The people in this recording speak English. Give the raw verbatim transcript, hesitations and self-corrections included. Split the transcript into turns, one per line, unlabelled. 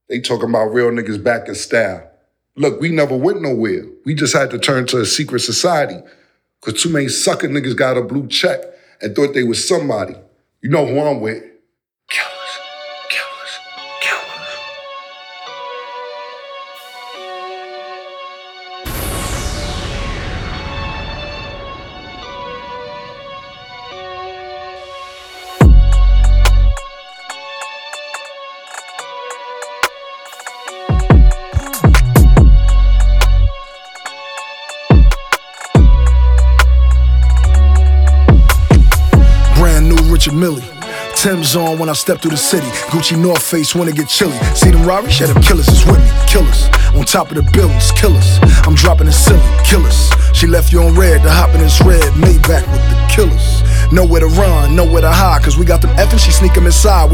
They talking about real niggas back in style. Look, we never went nowhere. We just had to turn to a secret society because too many sucker niggas got a blue check and thought they was somebody. You know who I'm with. Killers, killers, killers.
Brand new Richard Millie. Tim's on when I step through the city. Gucci North Face when it get chilly. See them Rari? Yeah, them killers is with me. Killers. On top of the buildings. Killers. I'm dropping the ceiling. Killers. She left you on red to hop in this red Maybach with the killers. Nowhere to run, nowhere to hide. Cause we got them effing, she sneak them inside. We